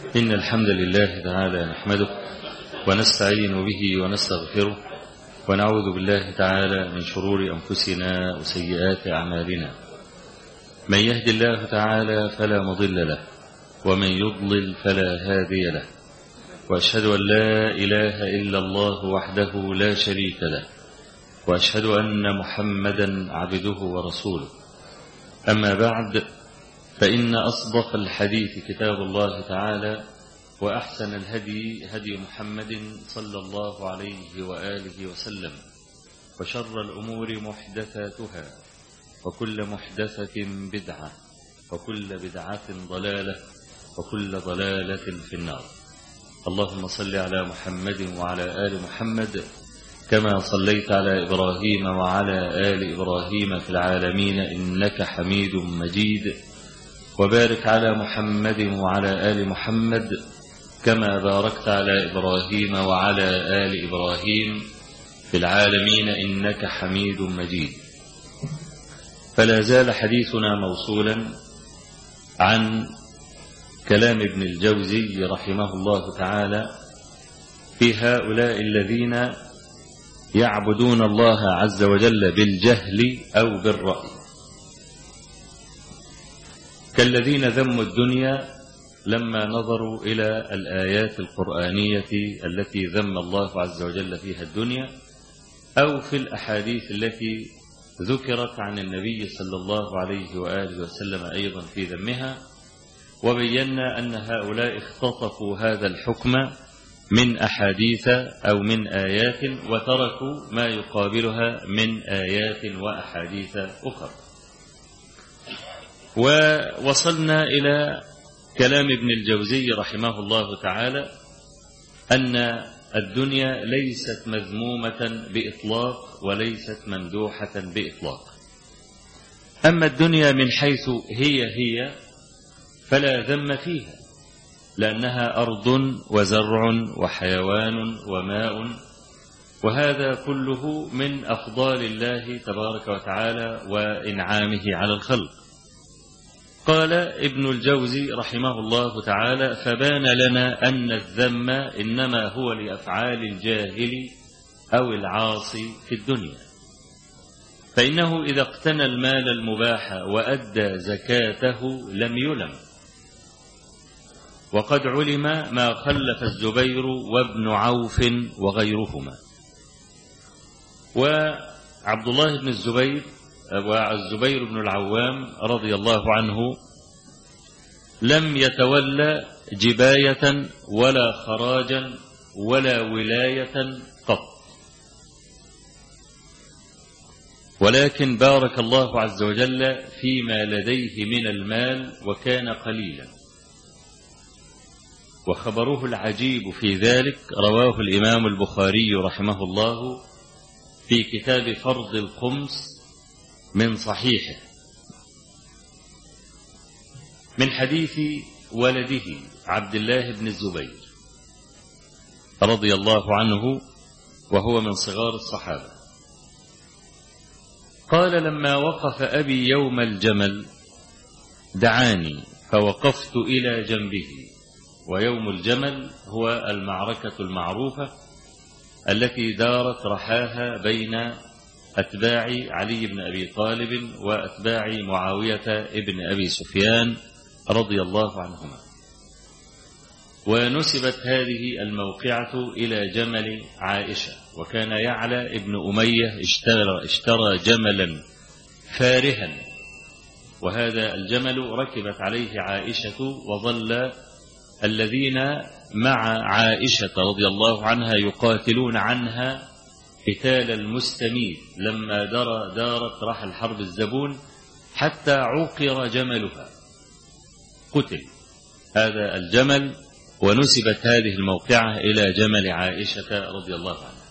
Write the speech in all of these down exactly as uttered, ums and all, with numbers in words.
إن الحمد لله تعالى نحمده ونستعين به ونستغفره ونعوذ بالله تعالى من شرور أنفسنا وسيئات أعمالنا. من يهد الله تعالى فلا مضل له ومن يضلل فلا هادي له، وأشهد أن لا إله إلا الله وحده لا شريك له، وأشهد أن محمدا عبده ورسوله. أما بعد، فإن أصدق الحديث كتاب الله تعالى، وأحسن الهدي هدي محمد صلى الله عليه وآله وسلم، وشر الأمور محدثاتها، وكل محدثة بدعة، وكل بدعة ضلالة، وكل ضلالة في النار. اللهم صل على محمد وعلى آل محمد كما صليت على إبراهيم وعلى آل إبراهيم في العالمين إنك حميد مجيد، وبارك على محمد وعلى آل محمد كما باركت على إبراهيم وعلى آل إبراهيم في العالمين إنك حميد مجيد. فلا زال حديثنا موصولا عن كلام ابن الجوزي رحمه الله تعالى في هؤلاء الذين يعبدون الله عز وجل بالجهل أو بالرأي، كالذين ذموا الدنيا لما نظروا إلى الآيات القرآنية التي ذم الله عز وجل فيها الدنيا، أو في الأحاديث التي ذكرت عن النبي صلى الله عليه وآله وسلم أيضا في ذمها. وبينا أن هؤلاء اختطفوا هذا الحكم من أحاديث أو من آيات، وتركوا ما يقابلها من آيات وأحاديث أخرى. ووصلنا إلى كلام ابن الجوزي رحمه الله تعالى أن الدنيا ليست مذمومة بإطلاق وليست ممدوحة بإطلاق. أما الدنيا من حيث هي هي فلا ذم فيها، لأنها أرض وزرع وحيوان وماء، وهذا كله من أفضال الله تبارك وتعالى وإنعامه على الخلق. قال ابن الجوزي رحمه الله تعالى: فبان لنا أن الذم إنما هو لأفعال الجاهل أو العاصي في الدنيا، فإنه إذا اقتنى المال المباح وأدى زكاته لم يلم. وقد علم ما خلف الزبير وابن عوف وغيرهما. وعبد الله بن الزبير والزبير بن العوام رضي الله عنه لم يتولى جباية ولا خراجا ولا ولاية قط، ولكن بارك الله عز وجل فيما لديه من المال وكان قليلا. وخبره العجيب في ذلك رواه الإمام البخاري رحمه الله في كتاب فرض الخمس من صحيحه من حديث ولده عبد الله بن الزبير رضي الله عنه، وهو من صغار الصحابة. قال: لما وقف أبي يوم الجمل دعاني فوقفت إلى جنبه. ويوم الجمل هو المعركة المعروفة التي دارت رحاها بين أتباع علي بن أبي طالب وأتباع معاوية ابن أبي سفيان رضي الله عنهما. ونسبت هذه الموقعة إلى جمل عائشة، وكان يعلى ابن أمية اشترى, اشترى جملا فارها، وهذا الجمل ركبت عليه عائشة، وظل الذين مع عائشة رضي الله عنها يقاتلون عنها قتال المستميت لما دار دارت رحل حرب الزبون حتى عقر جملها، قتل هذا الجمل. ونسبت هذه الموقعة إلى جمل عائشة رضي الله عنها.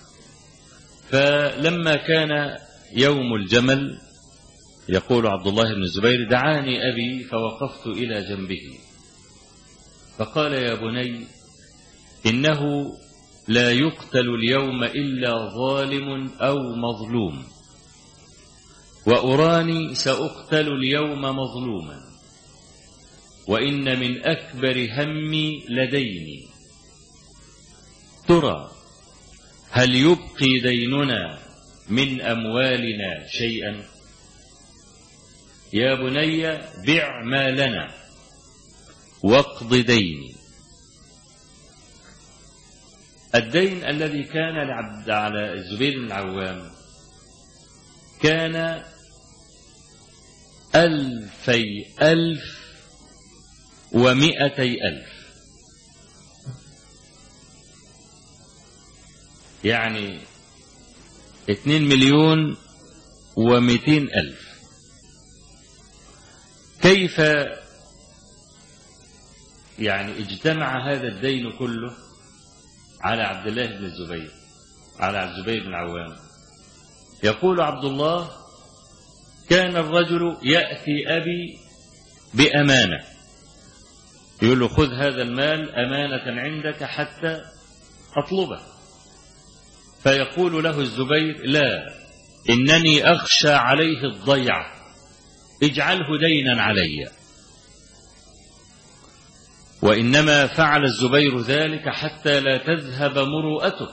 فلما كان يوم الجمل يقول عبد الله بن الزبير: دعاني أبي فوقفت إلى جنبه فقال: يا بني، إنه لا يقتل اليوم إلا ظالم أو مظلوم، وأراني سأقتل اليوم مظلوما، وإن من أكبر همي لديني، ترى هل يبقي ديننا من أموالنا شيئا؟ يا بني بع ما لنا واقض ديني. الدين الذي كان لعبد على الزبير بن العوام كان ألفي ألف ومئتي ألف، يعني اثنين مليون ومئتين ألف. كيف يعني اجتمع هذا الدين كله على عبد الله بن الزبير، على الزبير بن العوام؟ يقول عبد الله: كان الرجل يأتي أبي بأمانة، يقول له: خذ هذا المال أمانة عندك حتى أطلبه. فيقول له الزبير: لا، إنني أخشى عليه الضيعة، اجعله دينا علي. وإنما فعل الزبير ذلك حتى لا تذهب مروءته،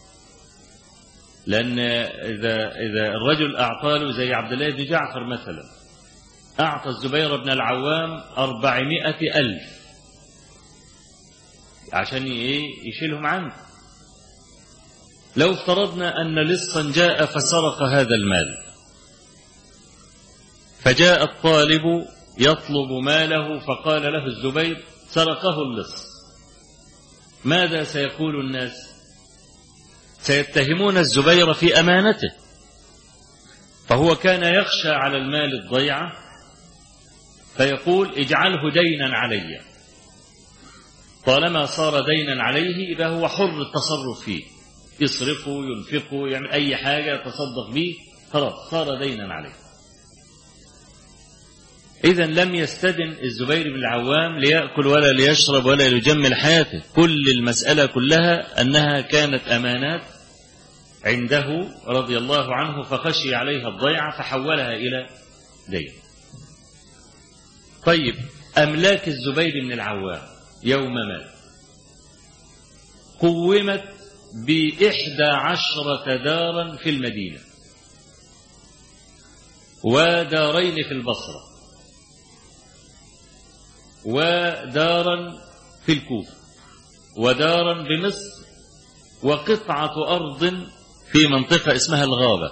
لأن إذا, إذا الرجل أعطى له زي عبد الله بن جعفر مثلا، أعطى الزبير بن العوام أربعمائة ألف عشان يشيلهم عنه. لو افترضنا أن لصا جاء فسرق هذا المال، فجاء الطالب يطلب ماله فقال له الزبير: سرقه اللص، ماذا سيقول الناس؟ سيتهمون الزبير في أمانته. فهو كان يخشى على المال الضيعة، فيقول: اجعله دينا علي. طالما صار دينا عليه يبقى هو حر التصرف فيه، يصرفه، ينفقه، يعمل أي حاجة يتصدق به، خلاص صار دينا عليه. إذن لم يستدن الزبير بن العوام ليأكل ولا ليشرب ولا ليجمل حياته، كل المسألة كلها أنها كانت أمانات عنده رضي الله عنه، فخشي عليها الضيعة فحولها إلى دين. طيب، أملاك الزبير بن العوام يوم مات قومت بإحدى عشرة دارا في المدينة، ودارين في البصرة، ودارا في الكوفة، ودارا بمصر، وقطعة أرض في منطقة اسمها الغابة.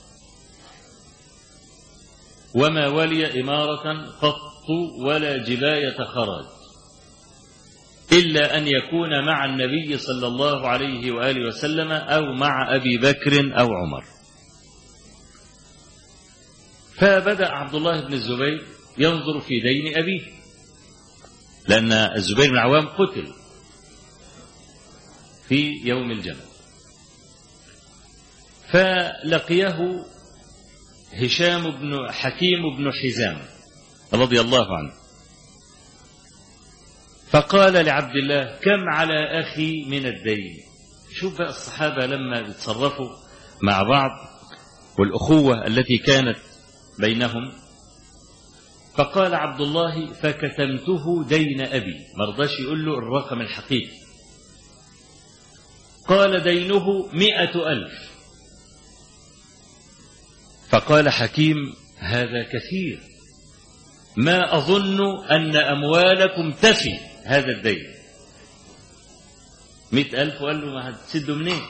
وما ولي إمارة قط ولا جباية خراج إلا أن يكون مع النبي صلى الله عليه وآله وسلم أو مع أبي بكر أو عمر. فبدأ عبد الله بن الزبير ينظر في دين أبيه، لأن الزبير بن العوام قتل في يوم الجمل. فلقيه هشام بن حكيم بن حزام رضي الله عنه، فقال لعبد الله: كم على أخي من الدين؟ شوف بقى الصحابة لما يتصرفوا مع بعض والأخوة التي كانت بينهم. فقال عبد الله: فكتمته دين أبي، مرضاش يقول له الرقم الحقيقي. قال: دينه مئة ألف. فقال حكيم: هذا كثير، ما أظن أن أموالكم تفي هذا الدين. مئة ألف، وقال له: ما هتسده منين؟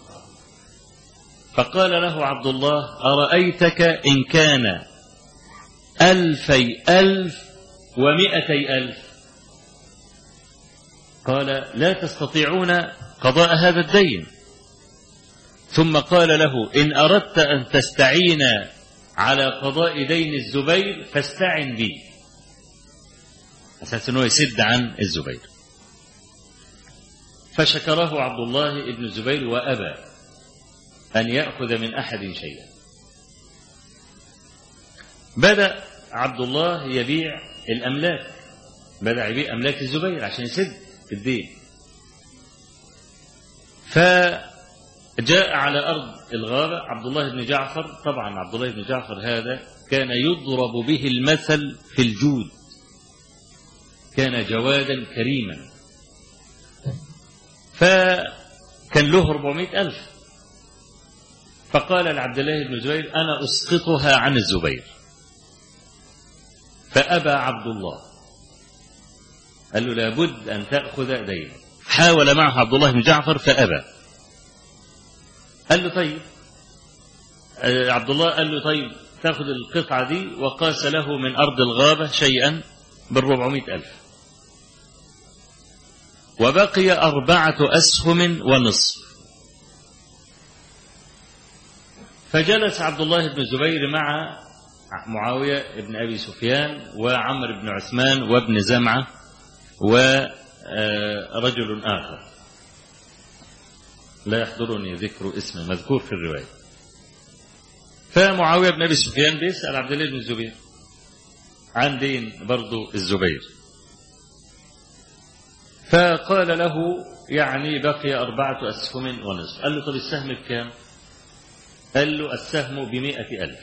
فقال له عبد الله: أرأيتك إن كان ألفي ألف ومئتي ألف؟ قال: لا تستطيعون قضاء هذا الدين. ثم قال له: إن أردت أن تستعين على قضاء دين الزبير فاستعن بي، أساس أنه يسد عن الزبير. فشكره عبد الله بن الزبير وأبى أن يأخذ من أحد شيئا. بدأ عبد الله يبيع الأملاك، بدأ يبيع أملاك الزبير عشان يسد الدين. فجاء على أرض الغابة عبد الله بن جعفر. طبعا عبد الله بن جعفر هذا كان يضرب به المثل في الجود، كان جوادا كريما، فكان له أربعمائة ألف، فقال لعبد الله بن الزبير أنا أسقطها عن الزبير، فأبى عبد الله، قال له لابد أن تأخذ دين. حاول معه عبد الله بن جعفر فأبى، قال له طيب، عبد الله قال له طيب تأخذ القطعة دي، وقاس له من أرض الغابة شيئا بالربعمائة ألف، وبقي أربعة أسهم ونصف. فجلس عبد الله بن الزبير مع معاوية بن أبي سفيان وعمر بن عثمان وابن زمعة ورجل آخر لا يحضرني ذكر اسمه مذكور في الرواية. فمعاوية بن أبي سفيان بيسأل عبد الله بن الزبير عن دين برضو الزبير، فقال له يعني بقي أربعة أسهم ونصف. قال له طب السهم بكام؟ قال له السهم بمائة ألف.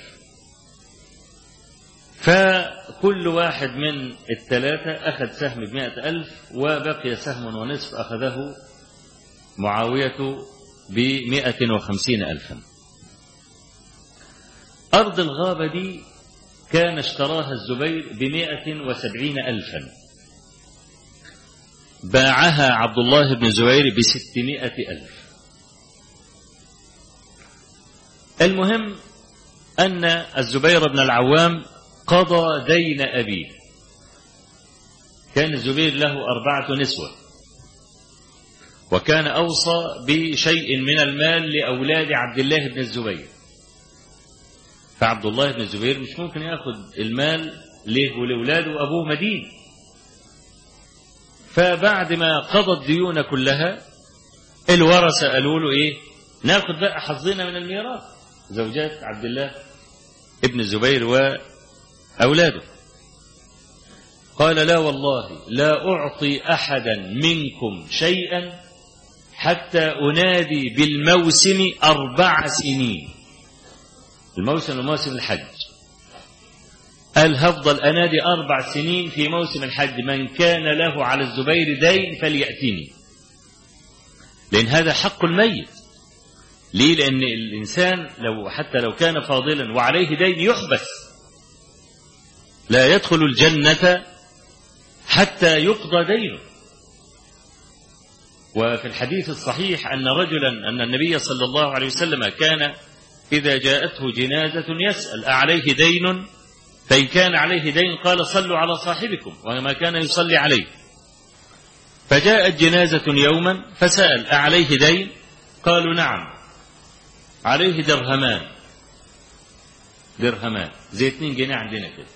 فكل واحد من الثلاثة أخذ سهم بمائة ألف، وبقي سهم ونصف أخذه معاوية بمائة وخمسين ألفا. أرض الغابة دي كان اشتراها الزبير بمائة وسبعين ألفا، باعها عبد الله بن الزبير بستمائة ألف. المهم أن الزبير بن العوام قضى دين أبيه. كان الزبير له أربعة نسوة، وكان أوصى بشيء من المال لأولاد عبد الله بن الزبير، فعبد الله بن الزبير مش ممكن يأخذ المال ليه ولأولاده وأبوه مدين. فبعد ما قضى الديون كلها الورثة قالوا له إيه؟ ناخذ بقى حظنا من الميراث، زوجات عبد الله ابن الزبير وأولاده. قال لا والله لا أعطي أحدا منكم شيئا حتى أنادي بالموسم أربع سنين. الموسم موسم الحج، قال هفضل أنادي أربع سنين في موسم الحج، من كان له على الزبير دين فليأتني، لأن هذا حق الميت. ليه؟ لأن الإنسان لو حتى لو كان فاضلا وعليه دين يحبس، لا يدخل الجنة حتى يقضى دينه. وفي الحديث الصحيح أن رجلا أن النبي صلى الله عليه وسلم كان إذا جاءته جنازة يسأل أعليه دين؟ فإن كان عليه دين قال صلوا على صاحبكم، وما كان يصلي عليه. فجاءت جنازة يوما فسأل أعليه دين؟ قالوا نعم عليه درهمان، درهمان زي اتنين جنيه عندنا كده.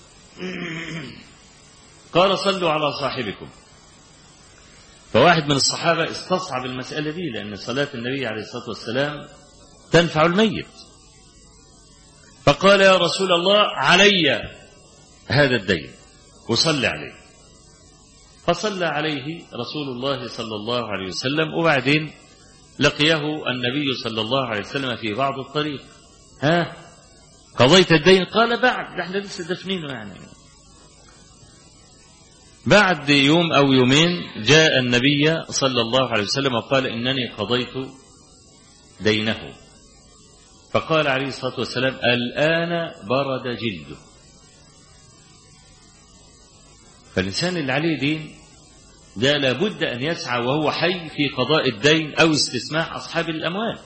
قال صلوا على صاحبكم. فواحد من الصحابة استصعب المسألة دي، لأن صلاة النبي عليه الصلاة والسلام تنفع الميت، فقال يا رسول الله علي هذا الدين وصلي عليه. فصلى عليه رسول الله صلى الله عليه وسلم، وبعدين لقيه النبي صلى الله عليه وسلم في بعض الطريق، ها قضيت الدين؟ قال بعد، احنا لسه دفنينه يعني. بعد يوم أو يومين جاء النبي صلى الله عليه وسلم وقال إنني قضيت دينه. فقال عليه الصلاة والسلام الآن برد جلده. فالإنسان اللي عليه دين ده لابد أن يسعى وهو حي في قضاء الدين أو استسماح أصحاب الأموال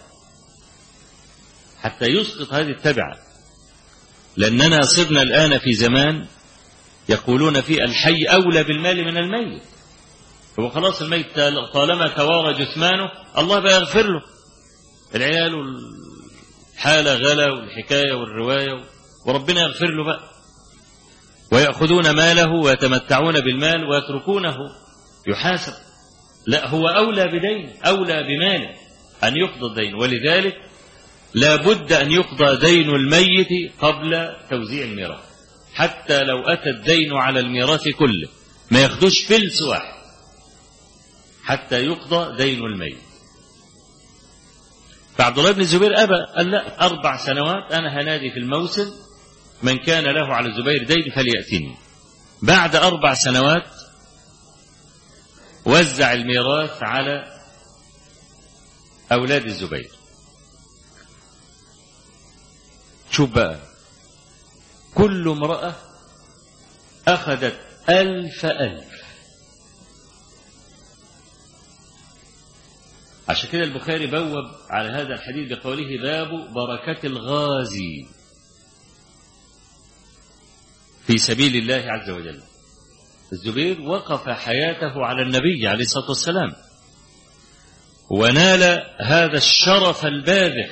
حتى يسقط هذه التبعة. لأننا صرنا الآن في زمان يقولون فيه الحي أولى بالمال من الميت. هو خلاص الميت طالما توارى جثمانه الله بقى يغفر له، العيال والحالة غلا والحكاية والرواية، وربنا يغفر له بقى، ويأخذون ماله ويتمتعون بالمال ويتركونه يحاسب. لا، هو أولى بدين، أولى بماله أن يقضى الدين. ولذلك لا بد أن يقضى دين الميت قبل توزيع الميراث، حتى لو أتى الدين على الميراث كله ما ياخدوش فلس واحد حتى يقضى دين الميت. فعبد الله بن الزبير أبى، قال لا، أربع سنوات أنا هنادي في الموسم من كان له على الزبير دين فليأتني. بعد أربع سنوات وزع الميراث على أولاد الزبير. شوف بقى، كل امرأة أخذت ألف ألف. عشان كده البخاري بوب على هذا الحديث بقوله باب بركة الغازي في سبيل الله عز وجل. الزبير وقف حياته على النبي عليه الصلاة والسلام ونال هذا الشرف الباذخ.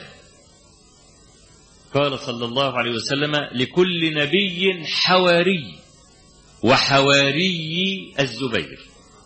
قال صلى الله عليه وسلم لكل نبي حواري، وحواري الزبير.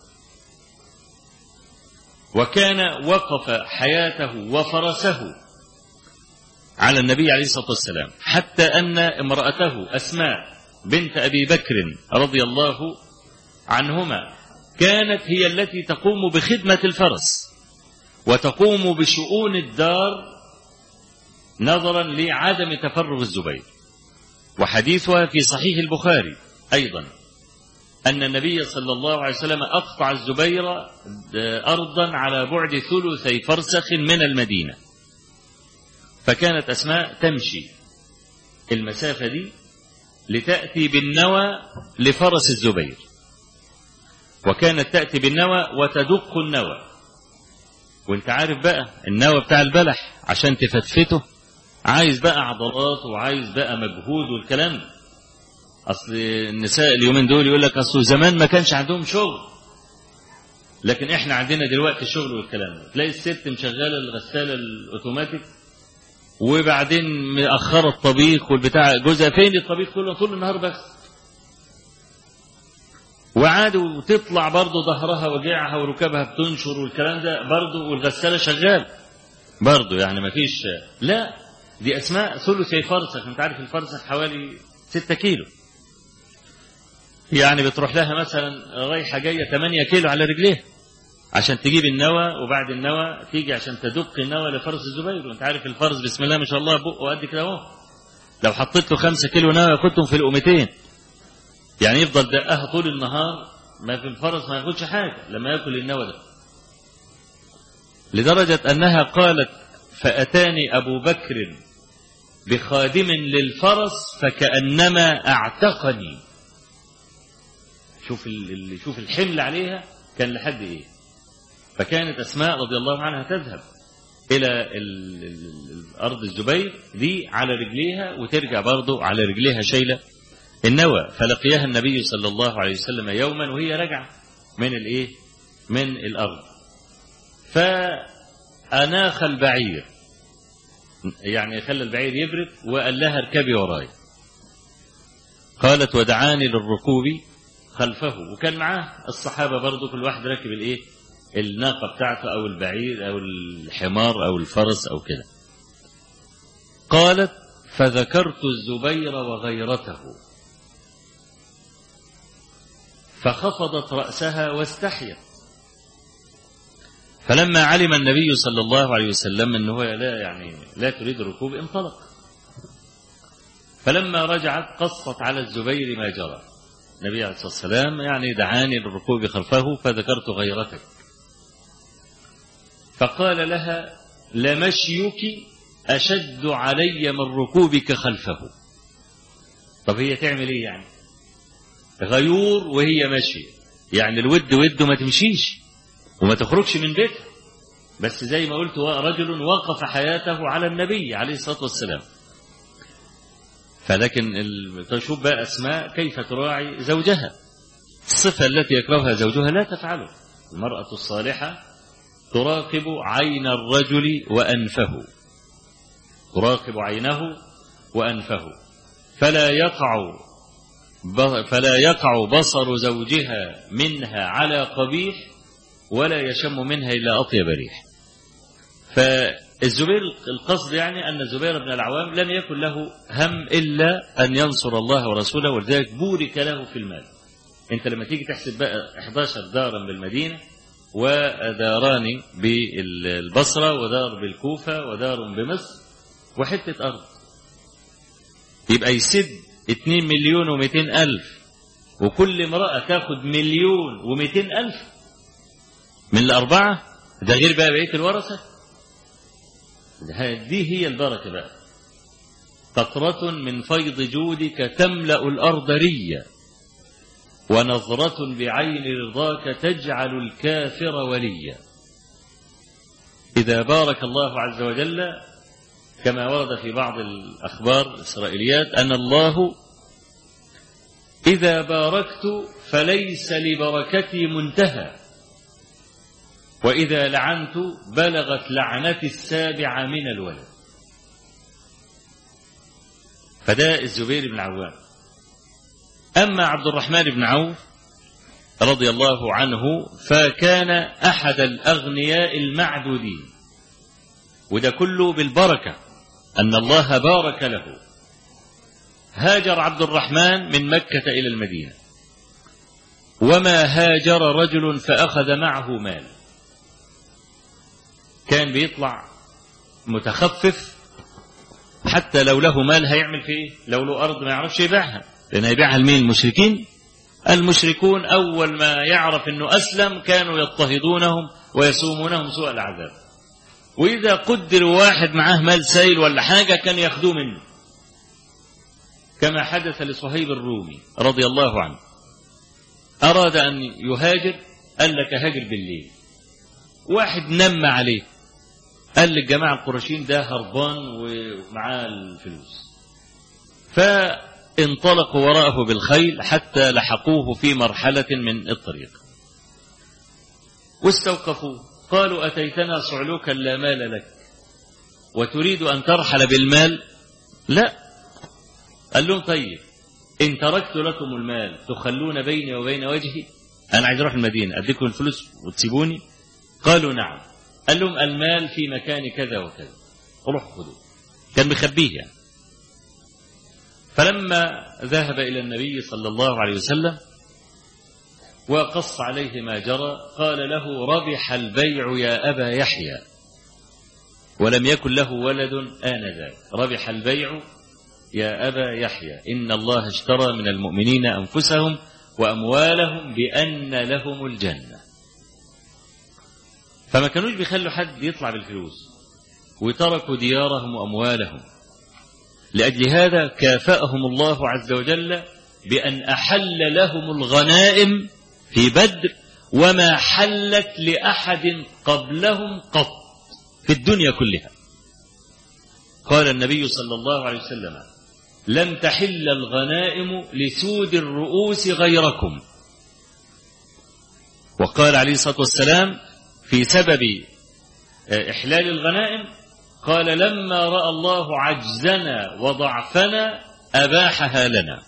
وكان وقف حياته وفرسه على النبي عليه الصلاة والسلام، حتى أن امرأته أسماء بنت أبي بكر رضي الله عنهما كانت هي التي تقوم بخدمة الفرس وتقوم بشؤون الدار نظرا لعدم تفرغ الزبير. وحديثها في صحيح البخاري أيضا أن النبي صلى الله عليه وسلم أقطع الزبير أرضا على بعد ثلثي فرسخ من المدينة، فكانت أسماء تمشي المسافة دي لتأتي بالنوى لفرس الزبير، وكانت تأتي بالنوى وتدق النوى. وانت عارف بقى النوى بتاع البلح عشان تفتفته عايز بقى عضلات وعايز بقى مجهود والكلام. اصل النساء اليومين دول يقول لك اصل زمان ما كانش عندهم شغل، لكن احنا عندنا دلوقتي شغل والكلام ده. تلاقي الست مشغله الغساله الاوتوماتيك وبعدين مأخره الطبيخ والبتاع، جوزها فين الطبيخ كله طول النهار بس، وعاد وتطلع برضه ظهرها وجعها وركبها بتنشر والكلام ده برضه، والغساله شغال برضه، يعني ما فيش. لا دي اسماء ثلثي فرسخ. انت عارف الفرسخ حوالي ستة كيلو، يعني بتروح لها مثلا رايحه جايه ثمانية كيلو على رجليها عشان تجيب النوى، وبعد النوى تيجي عشان تدق النوى لفرس الزبير. وانت عارف الفرس بسم الله ما شاء الله بقه قد كده اهو، لو حطيت له خمسة كيلو نوى ياخدهم في القومتين، يعني يفضل دقها طول النهار. ما في الفرس ما ياخدش حاجه لما ياكل النوى ده، لدرجه انها قالت فاتاني ابو بكر بخادم للفرس فكأنما اعتقني. شوف اللي شوف الحمل عليها كان لحد ايه. فكانت اسماء رضي الله عنها تذهب الى ال ال الارض الزبير دي على رجليها وترجع برضه على رجليها شايله النوى. فلقيها النبي صلى الله عليه وسلم يوما وهي راجعه من الايه من الارض، فاناخ البعير، يعني خلى البعير يبرد وقال لها اركبي وراي. قالت ودعاني للركوب خلفه، وكان معاه الصحابه برضه كل واحد راكب الايه الناقه بتاعته او البعير او الحمار او الفرس او كده. قالت فذكرت الزبير وغيرته فخفضت رأسها واستحيت. فلما علم النبي صلى الله عليه وسلم انه لا يعني لا تريد الركوب انطلق. فلما رجعت قصت على الزبير ما جرى. النبي عليه الصلاة والسلام يعني دعاني للركوب خلفه فذكرت غيرتك، فقال لها لمشيك أشد علي من ركوبك خلفه. طب هي تعمل ايه يعني؟ غيور وهي ماشية، يعني الود وده ما تمشيش وما تخرجش من بيتها، بس زي ما قلت رجل وقف حياته على النبي عليه الصلاة والسلام. فلكن تشوف بقى أسماء كيف تراعي زوجها. الصفة التي يكرهها زوجها لا تفعله. المرأة الصالحة تراقب عين الرجل وأنفه، تراقب عينه وأنفه، فلا يقع فلا يقع بصر زوجها منها على قبيح ولا يشم منها إلا أطيب ريح. فالزبير القصد يعني أن الزبير بن العوام لم يكن له هم إلا أن ينصر الله ورسوله، ولذلك بورك له في المال. أنت لما تيجي تحسب بقى إحدى عشر دارا بالمدينة وداران بالبصرة ودار بالكوفة ودار بمصر وحتة أرض، يبقى يسد اتنين مليون ومئتين ألف، وكل امرأة تاخد مليون ومئتين ألف. من الأربعة، ده غير بقى بقية الورثة. دي هي البركة بقى. قطرة من فيض جودك تملأ الأرض ريا، ونظرة بعين رضاك تجعل الكافر وليا. إذا بارك الله عز وجل كما ورد في بعض الأخبار الإسرائيليات أن الله إذا باركت فليس لبركتي منتهى، وإذا لعنت بلغت لعنتي السابعة من الولد. فده الزبير بن عوام. أما عبد الرحمن بن عوف رضي الله عنه فكان أحد الأغنياء المعدودين، وده كله بالبركة أن الله بارك له. هاجر عبد الرحمن من مكة إلى المدينة، وما هاجر رجل فأخذ معه مال. كان بيطلع متخفف، حتى لو له مال هيعمل فيه ايه؟ لو له أرض ما يعرفش يبيعها، لأن هيبيعها لمين؟ المشركين. المشركون أول ما يعرف أنه أسلم كانوا يضطهدونهم ويسومونهم سوء العذاب، وإذا قدر واحد معاه مال سيل ولا حاجة كان ياخدوه منه، كما حدث لصهيب الرومي رضي الله عنه. أراد أن يهاجر، قال لك هاجر بالليل. واحد نم عليه، قال للجماعة القرشين ده هربان ومعاه الفلوس، فانطلقوا وراءه بالخيل حتى لحقوه في مرحلة من الطريق واستوقفوه. قالوا أتيتنا صعلوكا لا مال لك وتريد أن ترحل بالمال؟ لا. قال لهم طيب إن تركت لكم المال تخلون بيني وبين وجهي؟ أنا عايز أروح المدينة، أديكم الفلوس وتسيبوني؟ قالوا نعم. قال لهم المال في مكان كذا وكذا، روحوا خذوه. كان مخبيه يعني. فلما ذهب إلى النبي صلى الله عليه وسلم وقص عليه ما جرى قال له ربح البيع يا أبا يحيى، ولم يكن له ولد آنذاك. ربح البيع يا أبا يحيى، إن الله اشترى من المؤمنين أنفسهم وأموالهم بأن لهم الجنة. فما كانوش بيخلوا حد يطلع بالفلوس، وتركوا ديارهم وأموالهم. لأجل هذا كافأهم الله عز وجل بأن أحل لهم الغنائم في بدر وما حلت لأحد قبلهم قط في الدنيا كلها. قال النبي صلى الله عليه وسلم لم تحل الغنائم لسود الرؤوس غيركم. وقال عليه الصلاة والسلام في سبب إحلال الغنائم قال لما رأى الله عجزنا وضعفنا أباحها لنا.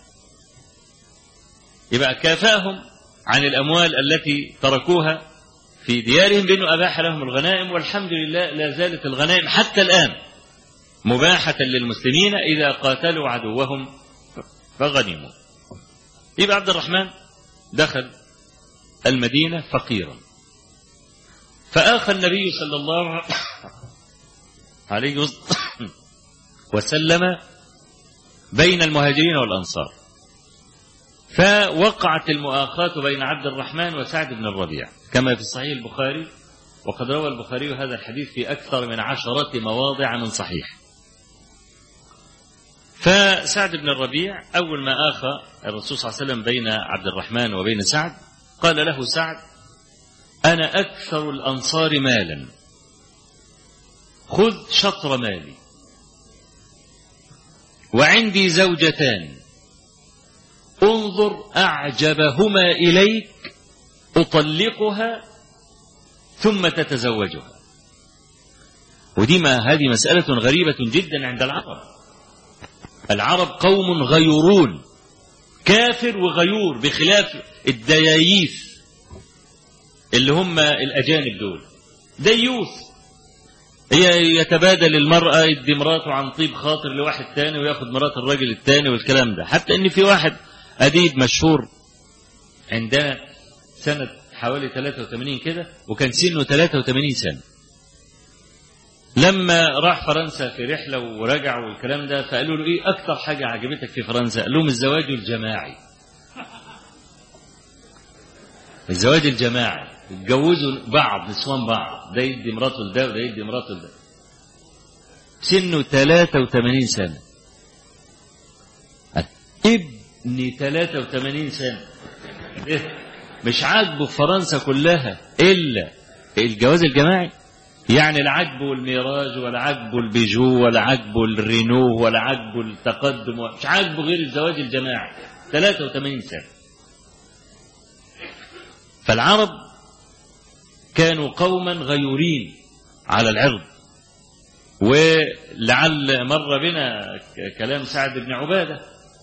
يبقى كافاهم عن الأموال التي تركوها في ديارهم بأنه أباح لهم الغنائم، والحمد لله لا زالت الغنائم حتى الآن مباحة للمسلمين إذا قاتلوا عدوهم فغنموا. يبقى عبد الرحمن دخل المدينة فقيرا، فآخى النبي صلى الله عليه وسلم بين المهاجرين والأنصار، فوقعت المؤاخاة بين عبد الرحمن وسعد بن الربيع كما في صحيح البخاري، وقد روى البخاري هذا الحديث في أكثر من عشرة مواضع من صحيح. فسعد بن الربيع أول ما آخى الرسول صلى الله عليه وسلم بين عبد الرحمن وبين سعد قال له سعد أنا أكثر الأنصار مالا، خذ شطر مالي، وعندي زوجتان انظر أعجبهما إليك أطلقها ثم تتزوجها. ودي ما هذه مسألة غريبة جدا عند العرب. العرب قوم غيورون، كافر وغيور، بخلاف الدياييث اللي هم الأجانب دول. ديوث هي يتبادل المرأة، يدي مراته عن طيب خاطر لواحد تاني وياخد مرات الراجل التاني والكلام ده. حتى ان في واحد أديب مشهور عندنا سنة حوالي ثلاثة وثمانين كده، وكان سنه ثلاثة وثمانين سنة، لما راح فرنسا في رحلة ورجع والكلام ده، فقالوا له ايه اكتر حاجة عجبتك في فرنسا؟ قال لهم الزواج الجماعي. الزواج الجماعي اتجوزوا بعض نسوان بعض، ده يدي مراته لده وده يدي مراته لده. سنه ثلاثة وثمانين سنة، ابني ثلاثة وثمانين سنة مش عاجبه في فرنسا كلها إلا الجواز الجماعي. يعني لا عاجبه الميراج ولا عاجبه البيجو ولا عاجبه الرينو ولا عاجبه التقدم، مش عاجبه غير الزواج الجماعي. ثلاثة وثمانين سنة. فالعرب كانوا قوما غيورين على العرض. ولعل مر بنا كلام سعد بن عبادة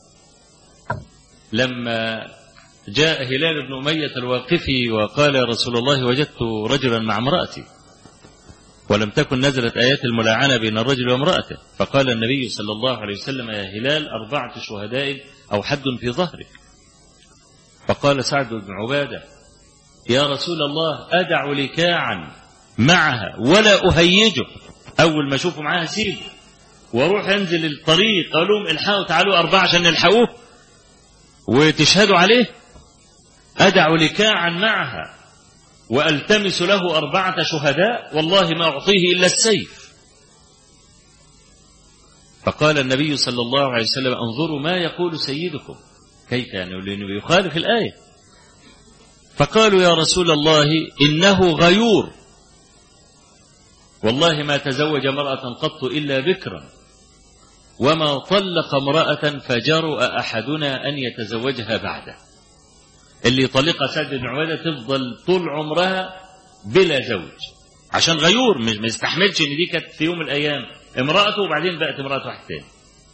لما جاء هلال بن أمية الواقفي وقال يا رسول الله وجدت رجلا مع امرأتي ولم تكن نزلت آيات الملاعنة بين الرجل وامرأته، فقال النبي صلى الله عليه وسلم يا هلال أربعة شهداء أو حد في ظهرك. فقال سعد بن عبادة يا رسول الله أدع لكاعا معها ولا أهيجه، أول ما أشوفه معاها سيبه وأروح أنزل الطريق قال لهم الحقوا تعالوا أربعة عشان نلحقوه وتشهدوا عليه؟ أدع لكاعا معها وألتمس له أربعة شهداء والله ما أعطيه إلا السيف. فقال النبي صلى الله عليه وسلم انظروا ما يقول سيدكم، كيف يعني لأنه يخالف الآية. فقالوا يا رسول الله إنه غيور والله ما تزوج امرأة قط إلا بكرا وما طلق امرأة فجرؤ أحدنا أن يتزوجها بعده. اللي طلقها سعد بن عبادة تفضل طول عمرها بلا زوج عشان غيور، مش ما يستحملش ان دي كانت في يوم من الايام امرأته وبعدين بقت امرأة واحد تاني.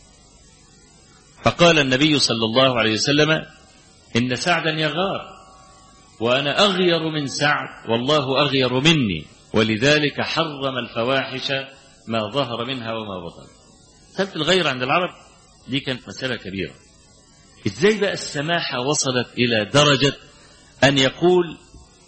فقال النبي صلى الله عليه وسلم ان سعدا يغار وانا اغير من سعد والله اغير مني ولذلك حرم الفواحش ما ظهر منها وما بطن. مسألة الغير عند العرب دي كانت مسألة كبيرة. ازاي بقى السماحة وصلت الى درجة ان يقول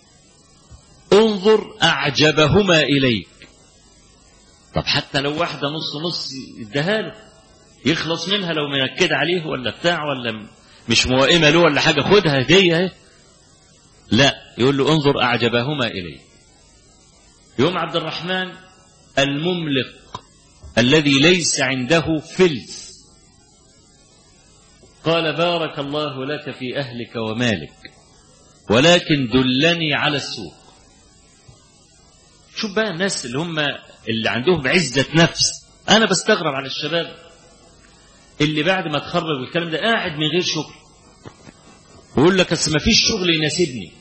انظر اعجبهما اليك. طب حتى لو واحدة نص نص اداها له يخلص منها، لو منكد عليه ولا بتاع ولا مش موائمة له ولا حاجة خدها هدية اهي. لا، يقول له انظر اعجبهما اليك. يوم عبد الرحمن المملق الذي ليس عنده فلس قال بارك الله لك في أهلك ومالك ولكن دلني على السوق. شوف بقى الناس اللي هم اللي عندهم عزة نفس. أنا بستغرب على الشباب اللي بعد ما تخرج والكلام ده قاعد من غير شغل ويقول لك أصل ما فيش شغل يناسبني،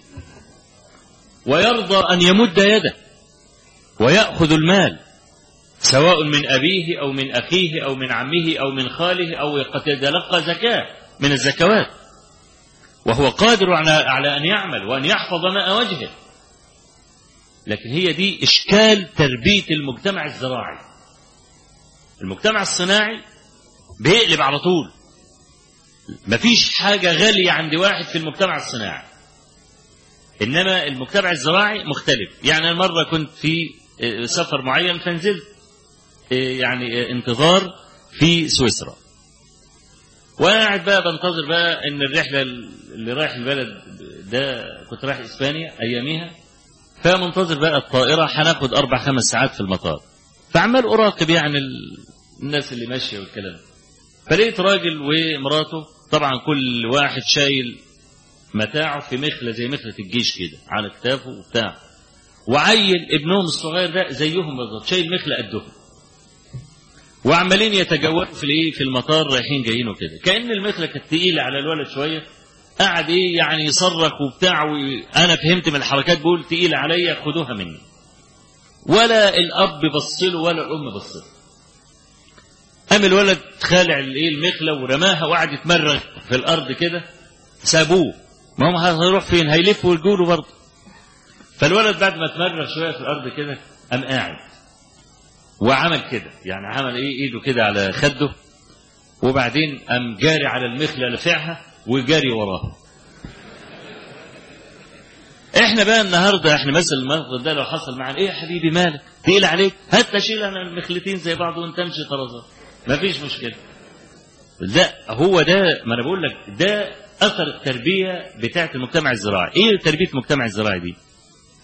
ويرضى أن يمد يده ويأخذ المال سواء من أبيه أو من أخيه أو من عمه أو من خاله أو يتلقى زكاة من الزكوات وهو قادر على أن يعمل وأن يحفظ ماء وجهه. لكن هي دي إشكال تربية المجتمع الزراعي. المجتمع الصناعي بيقلب على طول، مفيش حاجة غالية عند واحد في المجتمع الصناعي، إنما المجتمع الزراعي مختلف. يعني مرة كنت في سفر معين فنزلت يعني انتظار في سويسرا، وانا قاعد بقى بنتظر بقى ان الرحله اللي رايح البلد ده كنت رايح اسبانيا اياميها، فمنتظر بقى الطائره هناخد اربع خمس ساعات في المطار، فعمال اراقب يعني الناس اللي ماشيه والكلام. فلقيت راجل ومراته طبعا كل واحد شايل متاعه في مخله زي مخله الجيش كده على كتافه وبتاع، وعيل ابنهم الصغير ده زيهم بالظبط شايل مخله قدهم، وعمالين يتجولوا في الايه في المطار رايحين جايين وكده، كأن المخله كانت تقيله على الولد شويه، قعد ايه يعني يصرخ وبتاع، وانا فهمت من الحركات بيقول تقيله عليا خدوها مني. ولا الاب بصله ولا الام بصله. قام الولد خالع الايه المخله ورماها وقعد يتمرغ في الارض كده، سابوه، ما هم هيروح فين؟ هيلفوا ويجولوا برضه. فالولد بعد ما اتمرغ شويه في الارض كده قام قاعد وعمل كده، يعني عمل ايه ايده كده على خده، وبعدين قام جاري على المخله لفعها وجاري وراها. احنا بقى النهارده احنا مثلا الموقف ده لو حصل معانا، ايه يا حبيبي مالك؟ تقيل عليك؟ هات اشيل انا المخلتين زي بعض وانت امشي طرزان، مفيش مشكله. لا هو ده، ما انا بقول لك ده اثر التربيه بتاعه المجتمع الزراعي. ايه تربيه المجتمع الزراعي دي؟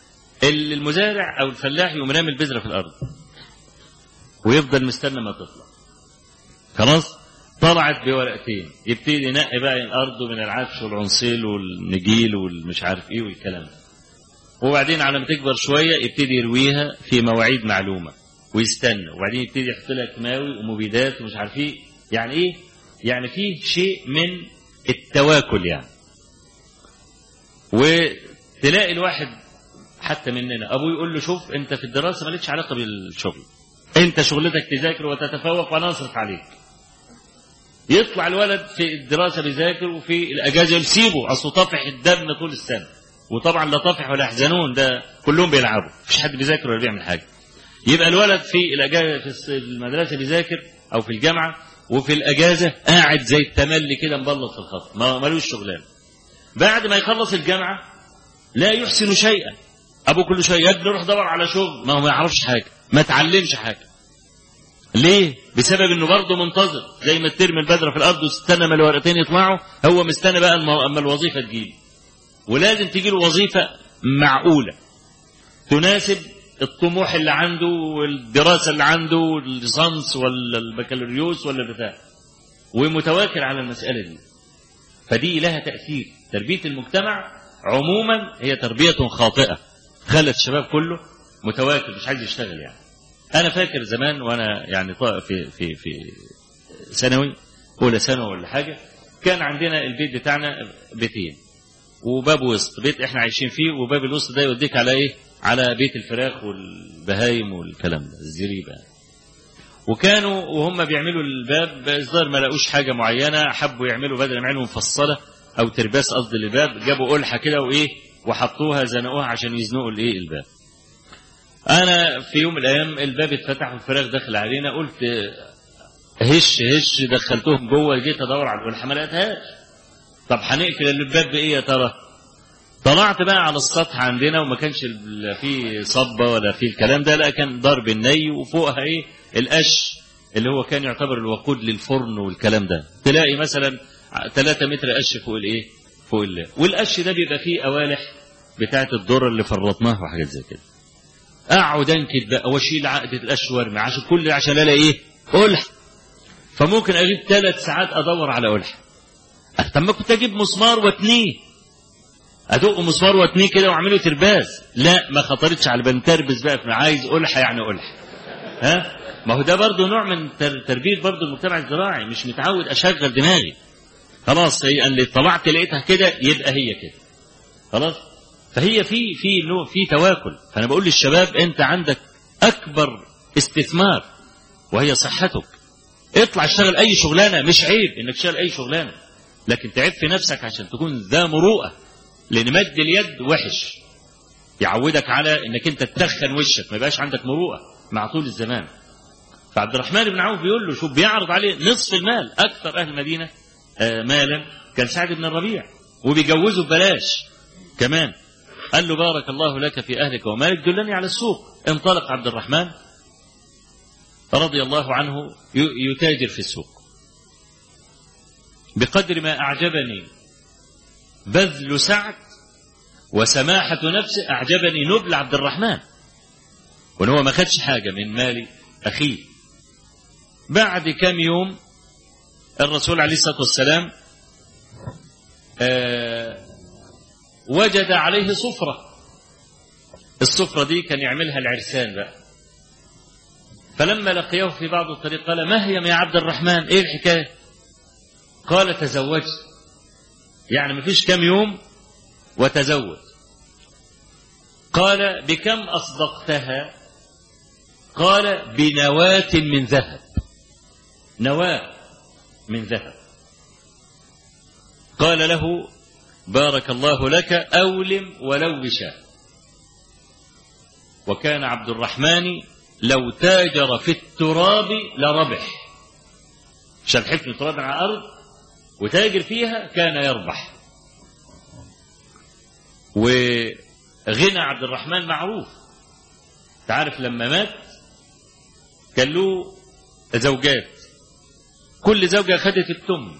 المزارع أو الفلاح يقوم رامي البذرة في الأرض ويفضل مستنى ما تطلع. خلاص طلعت بورقتين، يبتدي ينقي بقى الأرض من العفش والعنصيل والنجيل والمش عارف إيه والكلام ده. وبعدين على ما تكبر شوية يبتدي يرويها في مواعيد معلومة ويستنى، وبعدين يبتدي يحط لها كيماوي ومبيدات ومش عارف إيه. يعني إيه؟ يعني فيه شيء من التواكل يعني. وتلاقي الواحد حتى مننا أبوه يقول له شوف أنت في الدراسة مالكش علاقة بالشغل، أنت شغلتك تذاكر وتتفوق وأنا أصرف عليك. يطلع الولد في الدراسة بيذاكر وفي الأجازة يسيبه، أصله طافح الدم طول السنة. وطبعا لا طافح ولا يحزنون، ده كلهم بيلعبوا، مفيش حد بيذاكر ولا بيعمل حاجة. يبقى الولد في الأجازة في المدرسة بيذاكر أو في الجامعة، وفي الأجازة قاعد زي التملي كده مبلط في الخط، ما ملوش شغلان. بعد ما يخلص الجامعة لا يحسن شيئا، أبو كل شيء يا ابني روح دور على شغل، ما هو ما يعرفش حاجة، ما تعلمش حاجة. ليه؟ بسبب انه برضه منتظر، زي ما ترمي البذره في الارض وتستنى ما الورقتين يطلعوا، هو مستنى بقى اما الوظيفه تجيله. ولازم تجي له وظيفه معقوله تناسب الطموح اللي عنده والدراسه اللي عنده والليسانس ولا البكالوريوس ولا البتاع، ومتواكل على المساله دي. فدي لها تاثير. تربيه المجتمع عموما هي تربيه خاطئه، خلت الشباب كله متواكل مش عايز يشتغل. يعني أنا فاكر زمان وأنا يعني في في في ثانوي أولى ثانوي ولا حاجة، كان عندنا البيت بتاعنا بيتين وباب وسط، بيت إحنا عايشين فيه، وباب الوسط ده يوديك على إيه؟ على بيت الفراخ والبهايم والكلام ده، الزريبة. وكانوا وهم بيعملوا الباب الظاهر ما لقوش حاجة معينة، حبوا يعملوا بدل ما يعملوا مفصلة أو ترباس قصد للباب، جابوا قلحة كده وإيه وحطوها زنقوها عشان يزنقوا الإيه الباب. أنا في يوم من الأيام الباب اتفتح والفراخ دخل علينا، قلت هش هش دخلتهم جوه، جيت أدور على القلحة ما لقيتهاش. طب هنقفل الباب بإيه يا ترى؟ طلعت بقى على السطح عندنا، وما كانش فيه صبة ولا فيه الكلام ده، لا كان ضرب الني وفوقها إيه القش اللي هو كان يعتبر الوقود للفرن والكلام ده. تلاقي مثلا ثلاثة متر قش فوق الإيه؟ فوق اللي. والقش ده بيبقى فيه قوالح بتاعة الذرة اللي فرطناها وحاجات زي كده. اقعد انكد بقى واشيل عقده القش وارمي عشان كل عشان الاقي ايه؟ قلح. فممكن اجيب ثلاث ساعات ادور على قلح. طب ما كنت اجيب مسمار واتنيه، ادق مسمار واتنيه كده واعمله ترباز. لا ما خطرتش على بالي تربز بقى، عايز قلح يعني قلح. ها ما هو ده برضه نوع من تربيه برضه المجتمع الزراعي، مش متعود اشغل دماغي. خلاص هي اللي طلعت لقيتها كده يبقى هي كده. خلاص فهي في في نوع في تواكل. فانا بقول للشباب انت عندك اكبر استثمار وهي صحتك. اطلع اشتغل اي شغلانه، مش عيب انك تشتغل اي شغلانه، لكن تعب في نفسك عشان تكون ذا مروءه، لان مد اليد وحش يعودك على انك انت تدخن وشك، ما يبقاش عندك مروءه مع طول الزمان. فعبد الرحمن بن عوف بيقول له شوف بيعرض عليه نصف المال، اكثر اهل المدينه مالا كان سعد بن الربيع، وبيجوزه ببلاش كمان. قال له بارك الله لك في أهلك ومالك، دلني على السوق. انطلق عبد الرحمن رضي الله عنه يتاجر في السوق. بقدر ما أعجبني بذل سعد وسماحة نفسه أعجبني نبل عبد الرحمن، وإن هو ما خدش حاجة من مال أخيه. بعد كم يوم الرسول عليه الصلاة والسلام آه وجد عليه صفرة. الصفرة دي كان يعملها العرسان بقى. فلما لقيه في بعض الطريق قال ما هي يا عبد الرحمن، ايه الحكاية؟ قال تزوجت، يعني ما فيش كم يوم وتزوج. قال بكم أصدقتها؟ قال بنواة من ذهب، نواة من ذهب. قال له بارك الله لك أولم ولو بشاء. وكان عبد الرحمن لو تاجر في التراب لربح، شال حفن تراب على الأرض وتاجر فيها كان يربح. وغنى عبد الرحمن معروف. تعرف لما مات كان له زوجات، كل زوجة خدت التمن.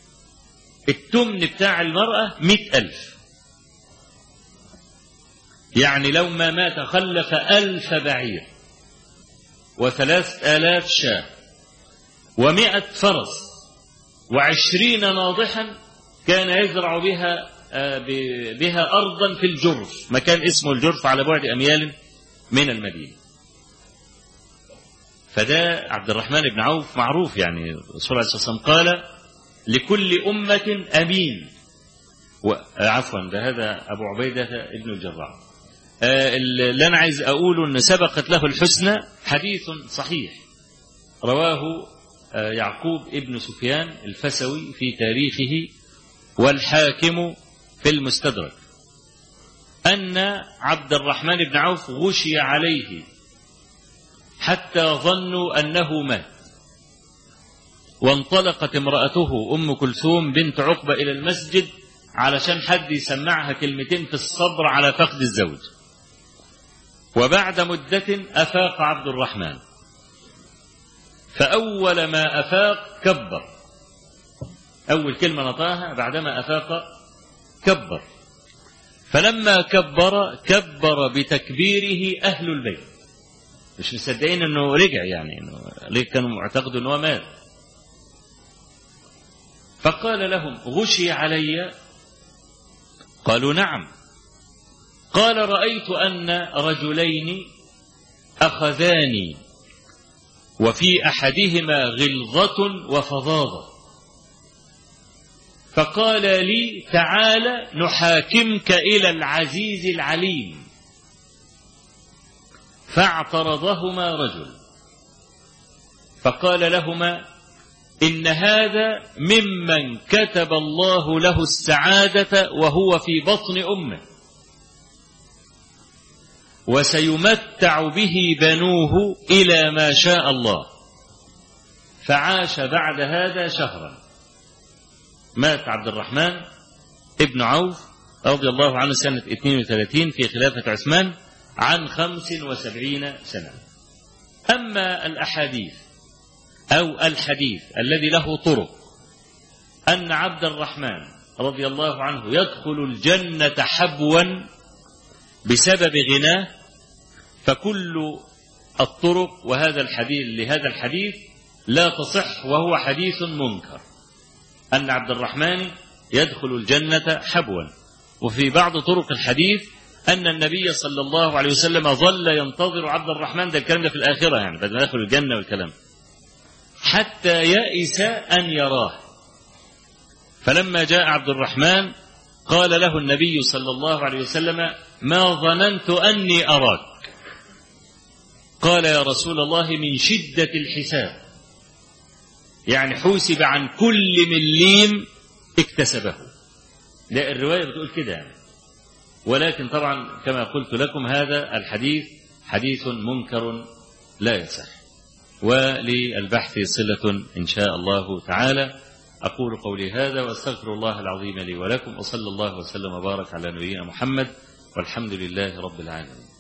التمن بتاع المرأة مئة ألف، يعني لو ما مات خلف ألف بعير وثلاث آلاف شاة ومائة فرس وعشرين ناضحا كان يزرع بها بها أرضا في الجرف، مكان اسمه الجرف على بعد أميال من المدينة. فده عبد الرحمن بن عوف معروف، يعني الرسول عليه الصلاة والسلام قال لكل أمة أمين، عفوا ده هذا أبو عبيدة ابن الجراح. اللي أنا عايز أقوله أن سبقت له الحسنى حديث صحيح رواه يعقوب ابن سفيان الفسوي في تاريخه والحاكم في المستدرك أن عبد الرحمن بن عوف غشي عليه حتى ظنوا أنه مات، وانطلقت امرأته أم كلثوم بنت عقبة إلى المسجد علشان حد يسمعها كلمتين في الصبر على فقد الزوج. وبعد مدة أفاق عبد الرحمن، فأول ما أفاق كبر، أول كلمة نطاها بعدما أفاق كبر، فلما كبر كبر بتكبيره أهل البيت، مش مصدقين أنه رجع، يعني إنه ليه كانوا معتقدوا أنه مات. فقال لهم غشي علي؟ قالوا نعم. قال رأيت أن رجلين أخذاني وفي أحدهما غلظة وفظاظة، فقال لي تعال نحاكمك إلى العزيز العليم، فاعترضهما رجل فقال لهما إن هذا ممن كتب الله له السعادة وهو في بطن أمه، وسيمتع به بنوه إلى ما شاء الله. فعاش بعد هذا شهرا. مات عبد الرحمن ابن عوف رضي الله عنه سنة اثنين وثلاثين في خلافة عثمان عن خمس وسبعين سنة. أما الأحاديث أو الحديث الذي له طرق أن عبد الرحمن رضي الله عنه يدخل الجنة حبوا بسبب غناه، فكل الطرق وهذا الحديث لهذا الحديث لا تصح، وهو حديث منكر أن عبد الرحمن يدخل الجنة حبوا. وفي بعض طرق الحديث أن النبي صلى الله عليه وسلم ظل ينتظر عبد الرحمن، ده الكلام ده في الآخرة يعني بعد ما يدخل الجنة والكلام، حتى يئس أن يراه. فلما جاء عبد الرحمن قال له النبي صلى الله عليه وسلم ما ظننت أني أراك. قال يا رسول الله من شدة الحساب، يعني حوسب عن كل مليم اكتسبه. لا الرواية بتقول كده يعني. ولكن طبعا كما قلت لكم هذا الحديث حديث منكر لا يصح، وللبحث صلة إن شاء الله تعالى. أقول قولي هذا وأستغفر الله العظيم لي ولكم، وصلى الله وسلم وبارك على نبينا محمد، والحمد لله رب العالمين.